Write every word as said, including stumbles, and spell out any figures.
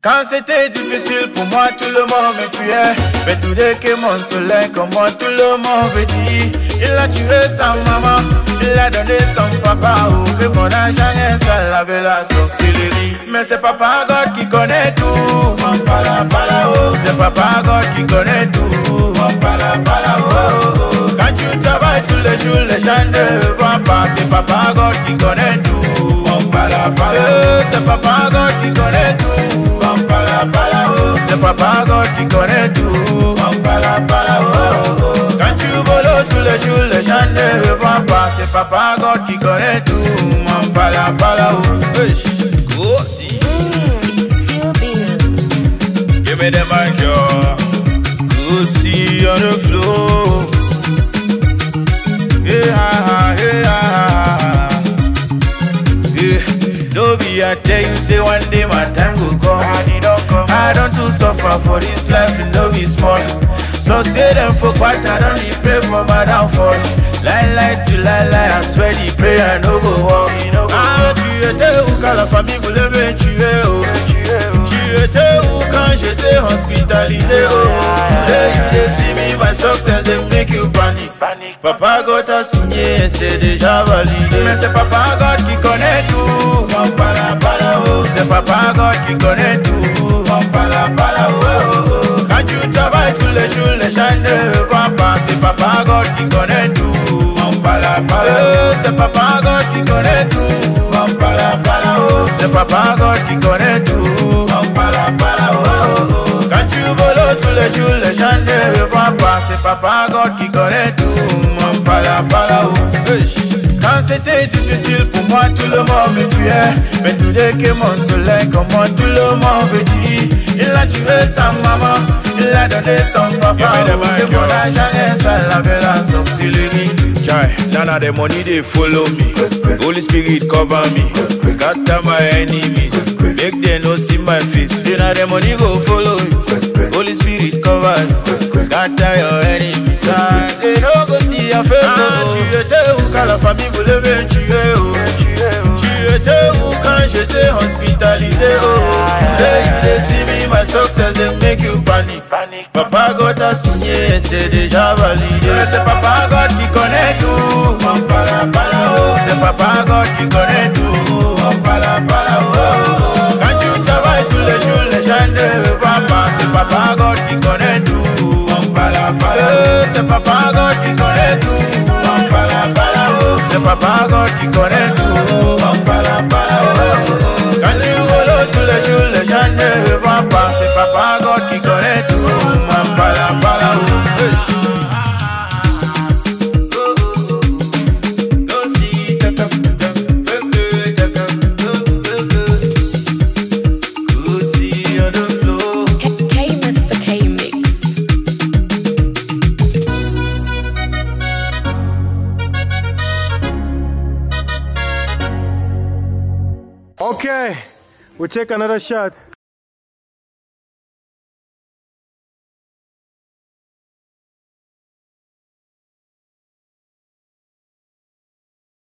Quand c'était difficile pour moi, tout le monde me fuyait. Mais tout dès que mon soleil, comment tout le monde veut dire. Il a tué sa maman, il a donné son papa. Oh, que mon argent est sale avec la sorcellerie. Mais c'est Papa God qui connaît tout. Pala, pala, oh. C'est Papa God qui connaît tout. Pala, pala, oh, oh, oh. Quand tu travailles tous les jours, les gens ne voient pas. C'est Papa God qui connaît tout. Pala, pala, oh. C'est Papa God qui connaît tout. Pala, pala, oh. C'est Papa God qui connaît tout. Pala, pala, oh, oh. Quand tu voles tous les jours, les gens ne voient pas. C'est Papa God qui connaît tout. Pala, pala, oh. Go, see. It's still being. Give me the mic, yo. Go, see on the floor. Yeah, yeah, yeah. No be I tell you, say one day my time will come. I don't to suffer for this life, it no be small. So say them for what I don't need pray for my downfall. Lie, lie to lie, lie, I swear the prayer no go walk. Ah, tu étais où quand la famille voulait me tuer, oh. Tu étais où quand j'étais hospitalisé, oh. Today you dey see me, my success, they make you panic. Papa God a signé, c'est déjà validé. Mais c'est Papa God qui connaît tout. Pala, pala, oh. C'est Papa God qui connaît tout. Pala, pala, oh, oh, oh. Quand tu travailles tous les jours, les gens ne voient pas. C'est Papa God qui connaît tout. Pala, pala, oh. C'est Papa God qui connaît tout. Pala, pala, oh. C'est Papa God qui connaît tout. Pala, pala, oh, oh, oh. Quand tu voles tous les jours, les gens ne voient pas. C'est Papa God qui connaît tout. Pala, pala, oh. Quand c'était difficile pour moi, tout le monde me fuyait. Mais tout dès que mon soleil, comment tout le monde veut dire. Il a tué sa maman, il a donné son papa. Oh, que mon argent est sale avec la sorcellerie. Jai, none of the money they follow me. Holy Spirit cover me, scatter my enemies. Make them no see my face. None of the money go follow you. Holy Spirit cover you, scatter your enemies. And they no go see your face. Ah, tu étais où quand la famille voulait me tuer, oh. Tu étais où quand j'étais hospitalisé, oh. Today you dey see me, my success, they make you panic. Papa God a signé, c'est déjà validé. C'est Papa God qui connaît tout. Pala, pala, oh. C'est Papa God qui connaît tout. Pala, pala, oh, oh. Quand tu travailles tous les jours, les gens ne voient pas. C'est Papa God qui connaît tout. Pala, pala, oh. C'est Papa God qui connaît tout. Pala, pala, oh. C'est Papa God qui connaît tout. Pala, pala, oh, oh. Quand tu voles tous les jours, les gens ne voient pas. C'est Papa God qui connaît tout. Pala, pala, oh. Okay, we'll take another shot.